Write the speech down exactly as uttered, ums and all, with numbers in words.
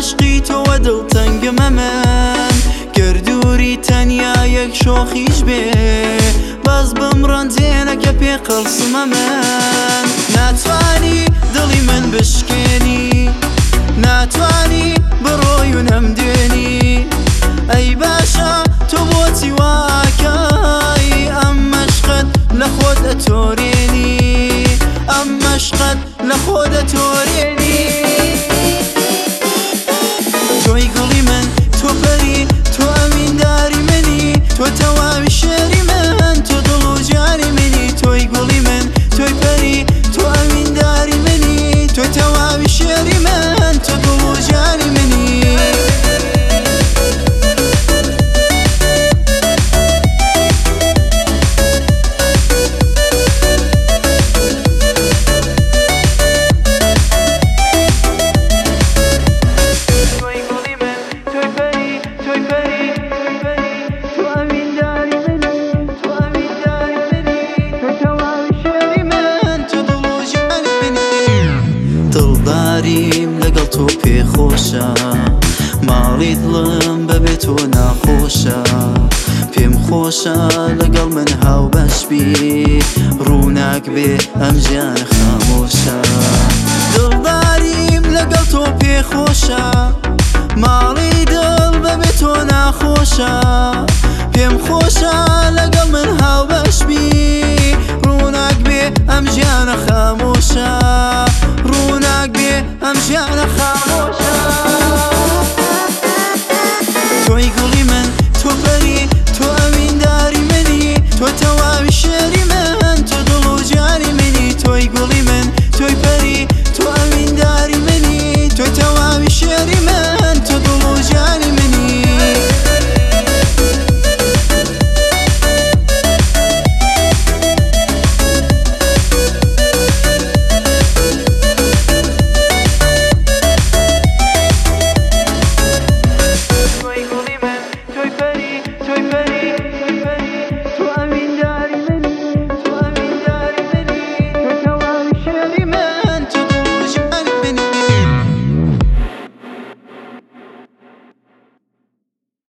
عشقی تۆوە دڵتەنگمە من گەردووری تەنیا یەک شۆخیش بێ باز بمڕەنجێنە کە پێ قەڵسمە من ناتوانی دڵی من بشکێنی ناتوانی بڕۆی و نەمدێنی ئەی باشە تۆ بۆچی واکەی ئەم مەشقت لە خۆت ئەتۆرێنی ئەم مەشقت لە خۆت ئەتۆرێنی تۆی گوڵی من تۆ پەری تۆ ئەمینداری منی تۆ تەواوی شێری من تۆ دڵ و جانی منی تۆی گوڵی من تۆی پەری تۆ ئەمینداری منی تۆ تەواوی شێری من تۆ دڵ و جانی منی دڵداریم لەگەڵ تۆ پێخۆشە ماڵی دڵم بەبێ تۆ ناخۆشە پێم خۆشە لەگەڵ من هاوبەش بی ڕووناک بێ ئەم ژیانە خامۆشە دڵداریم لەگەڵ تۆ پێخۆشە ماڵی دڵ بەبێ تۆ ناخۆشە پێم خۆشە لەگەڵ من هاوبەش بی ڕووناک بێ ئەم ژیانە خامۆشە ڕووناک بێ ئەم ژیانە خامۆشە